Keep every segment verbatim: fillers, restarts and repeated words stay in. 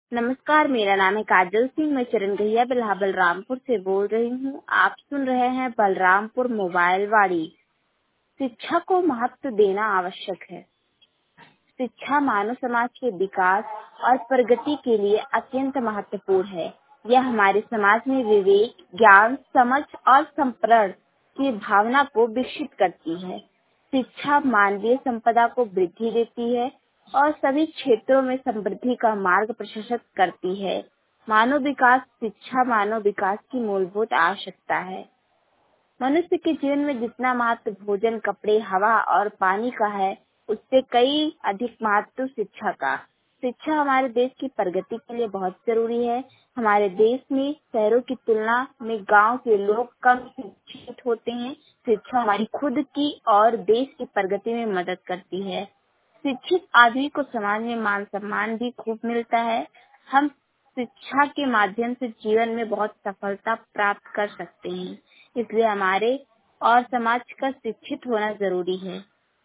नमस्कार, मेरा नाम है काजल सिंह। मैं चरण गहिया बिल्हा बलरामपुर से बोल रही हूँ। आप सुन रहे हैं बलरामपुर मोबाइल वाड़ी। शिक्षा को महत्व देना आवश्यक है। शिक्षा मानव समाज के विकास और प्रगति के लिए अत्यंत महत्वपूर्ण है। यह हमारे समाज में विवेक, ज्ञान, समझ और संप्रण की भावना को विकसित करती है। शिक्षा मानवीय संपदा को वृद्धि देती है और सभी क्षेत्रों में समृद्धि का मार्ग प्रशस्त करती है। मानव विकास शिक्षा मानव विकास की मूलभूत आवश्यकता है। मनुष्य के जीवन में जितना महत्व भोजन, कपड़े, हवा और पानी का है, उससे कई अधिक महत्व शिक्षा का। शिक्षा हमारे देश की प्रगति के लिए बहुत जरूरी है। हमारे देश में शहरों की तुलना में गांव के लोग कम शिक्षित होते हैं। शिक्षा हमारी खुद की और देश की प्रगति में मदद करती है। शिक्षित आदमी को समाज में मान सम्मान भी खूब मिलता है। हम शिक्षा के माध्यम से जीवन में बहुत सफलता प्राप्त कर सकते हैं। इसलिए हमारे और समाज का शिक्षित होना जरूरी है।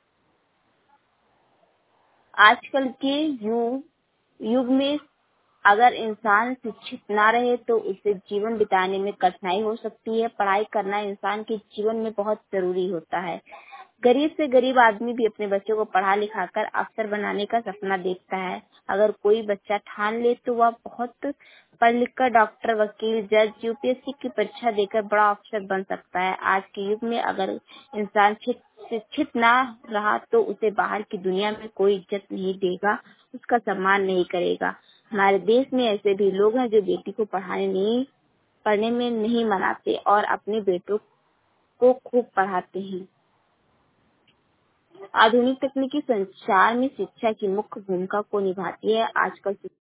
आजकल के युग युग में अगर इंसान शिक्षित ना रहे तो उसे जीवन बिताने में कठिनाई हो सकती है। पढ़ाई करना इंसान के जीवन में बहुत जरूरी होता है। गरीब से गरीब आदमी भी अपने बच्चों को पढ़ा लिखा कर अफसर बनाने का सपना देखता है। अगर कोई बच्चा ठान ले तो वह बहुत पढ़ लिख कर डॉक्टर, वकील, जज, यूपीएससी की परीक्षा देकर बड़ा अफसर बन सकता है। आज के युग में अगर इंसान शिक्षित ना रहा तो उसे बाहर की दुनिया में कोई इज्जत नहीं देगा, उसका सम्मान नहीं करेगा। हमारे देश में ऐसे भी लोग हैं जो बेटी को पढ़ाने नहीं पढ़ने में नहीं मनाते और अपने बेटों को खूब पढ़ाते हैं। आधुनिक तकनीकी संचार में शिक्षा की मुख्य भूमिका को निभाती है। आजकल